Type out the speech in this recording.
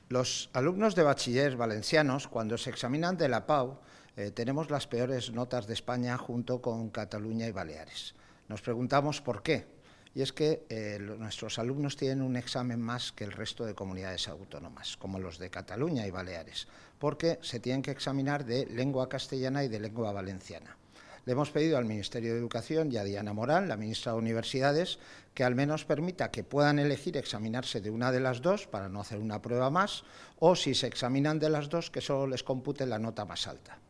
Los alumnos de bachiller valencianos, cuando se examinan de la PAU, tenemos las peores notas de España junto con Cataluña y Baleares. Nos preguntamos por qué. Y es que nuestros alumnos tienen un examen más que el resto de comunidades autónomas, como los de Cataluña y Baleares, porque se tienen que examinar de lengua castellana y de lengua valenciana. Le hemos pedido al Ministerio de Educación y a Diana Morán, la ministra de Universidades, que al menos permita que puedan elegir examinarse de una de las dos para no hacer una prueba más, o si se examinan de las dos, que solo les compute la nota más alta.